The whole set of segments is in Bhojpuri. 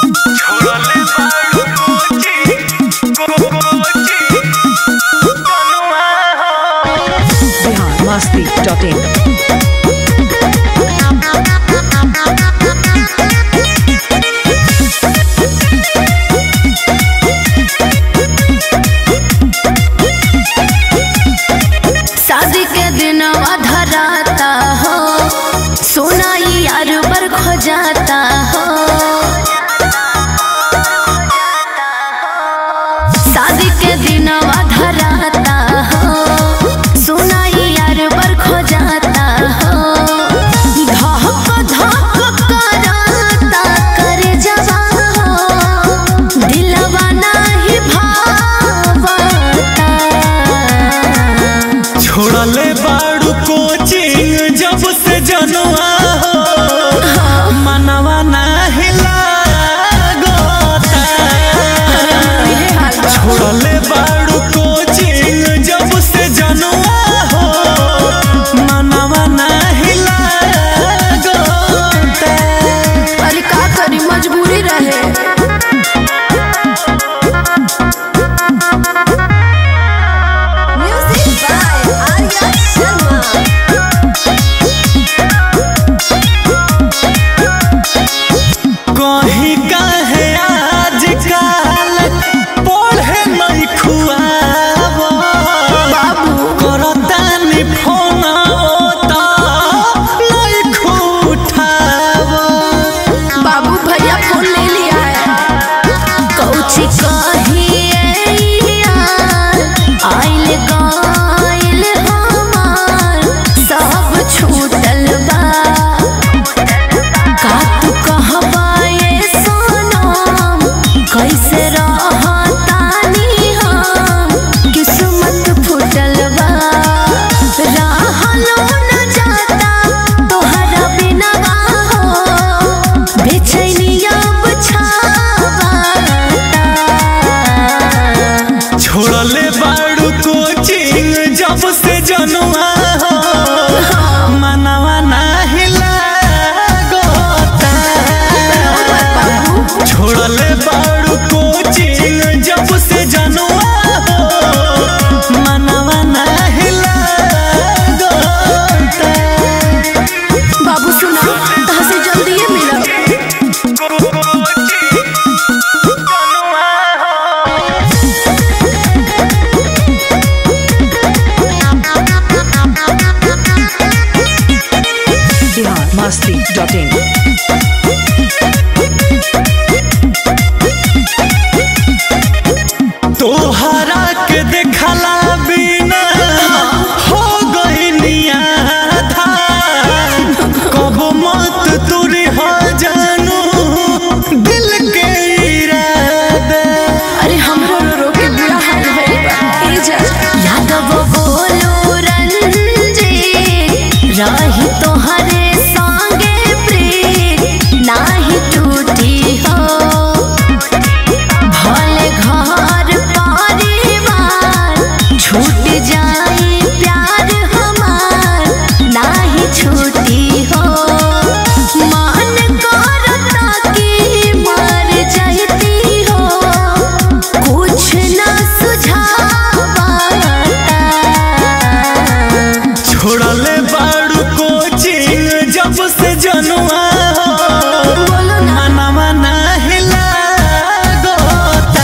biharmasti.in शादी के दिन धराता हो सोना यार बर खो जाता हो। शादी के दिन धराता हो सोना यार बर खो जाता हो। धक धक कराता कर जवा हो दिलवा नहीं भावता। छोड़ले बाड़ू कोचिंग जब से जनुआ हो मनवा नाही लागता। छोड़ले बाड़ू कोचिंग जब से जनुआ हो मनवा नाही लागता। अरे का करी मजबूरी रहे। कहीं काहे आजकल पढ़े नहीं खुआवा करतानी फोन होता नहीं खुठावा। बाबू भैया फोन ले लिया है कौची कहिए आइल गाइल हमार सब छूटल बा। का तू कहबा ये सोनम कैसे रहतानी हम किस्मत फूटल बा। रहलो न जाता तोहरा बिना हो बेचैनी अब छावाता। छोड़ले बाड़ू कोचिंग जब से जनुआ हो मनवा नाही लागता। छोड़ले बाड़ू कोचिंग जब से जनुआ हो मनवा नाही लागता। बाबू सुना कहाँ से जल्दी ये मिला। biharmasti.in तोहरा के देखला बिना हो गइनिया था। कब मत तुरी हो जानू दिल के इरादा। अरे हमरो रो के बुरा हाल भइल बा। ए जा यादव बोलो रंजे रही तोहरे संगे प्रीत नाही टूटी हो। भले घर परिवार छूट जाए प्यार हमार नाही छूटी हो। मान करता कि मर जाती हो कुछ ना सुझावता। छोड़ले बाड़ू कोचिंग जब से जनुआ हो बोलो ना मनवा नाही लागता।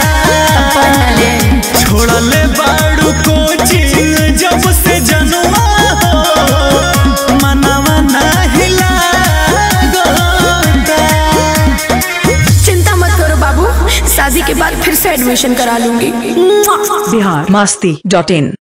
छोड़ले बाड़ू कोचिंग जब से जनुआ हो मनवा नाही लागता। चिंता मत करो बाबू शादी के बाद फिर से एडमिशन करा लूंगी। biharmasti.in